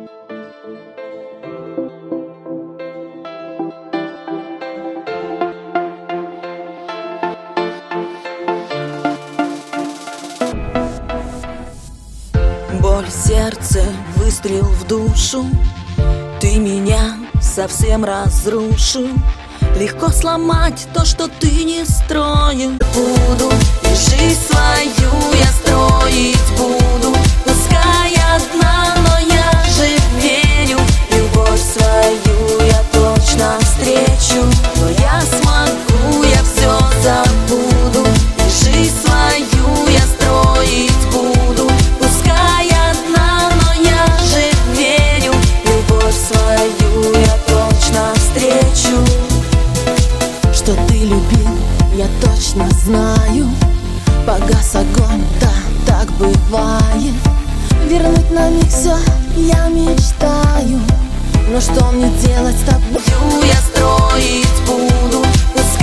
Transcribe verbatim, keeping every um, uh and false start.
Боль в сердце, выстрел в душу. Ты меня совсем разрушил. Легко сломать то, что ты не строил. Буду и жизнь свою я строить буду. Пускай одна, но я же верю. Любовь свою я точно встречу. Но я смогу, я все забуду. И жизнь свою я строить буду. Пускай одна, но я же верю. Любовь свою я точно встречу. Что ты любил, я точно знаю. Погас огонь, да, так бывает. Вернуть на миг все я мечтаю. Но что мне делать с тобой? Я строить буду.